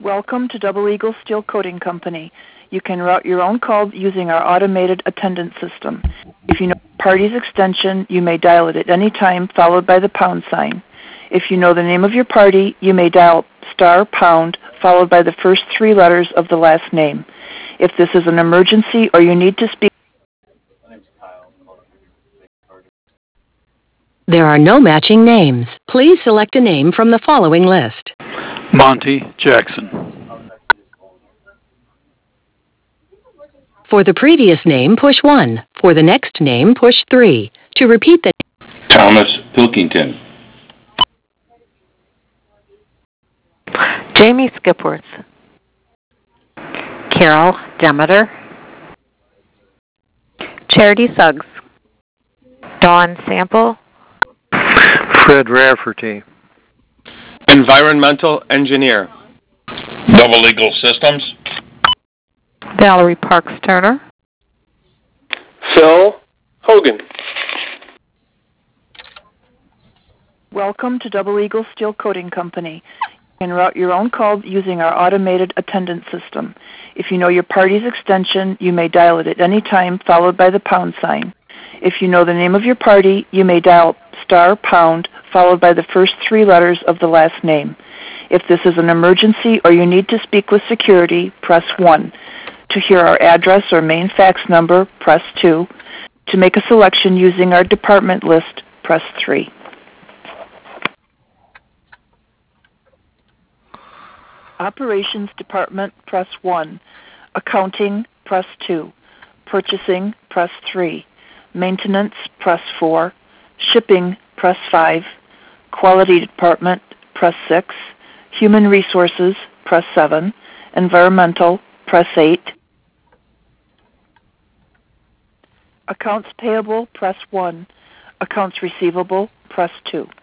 Welcome to Double Eagle Steel Coating Company. You can route your own call using our automated attendance system. If you know the party's extension, you may dial it at any time, followed by the pound sign. If you know the name of your party, you may dial *pound, followed by the first three letters of the last name. If this is an emergency or you need to speak... There are no matching names. Please select a name from the following list. Monty Jackson. For the previous name, push 1. For the next name, push 3. To repeat the Thomas Pilkington. Jamie Skipworth. Carol Demeter. Charity Suggs. Dawn Sample. Fred Rafferty. Environmental Engineer. Double Eagle Systems. Valerie Parks Turner. Phil Hogan. Welcome to Double Eagle Steel Coating Company. You can route your own call using our automated attendance system. If you know your party's extension, you may dial it at any time, followed by the pound sign. If you know the name of your party, you may dial *pound, followed by the first three letters of the last name. If this is an emergency or you need to speak with security, press 1. To hear our address or main fax number, press 2. To make a selection using our department list, press 3. Operations Department, press 1. Accounting, press 2. Purchasing, press 3. Maintenance, press 4. Shipping, press 5. Quality Department, press 6. Human Resources, press 7. Environmental, press 8. Accounts Payable, press 1. Accounts Receivable, press 2.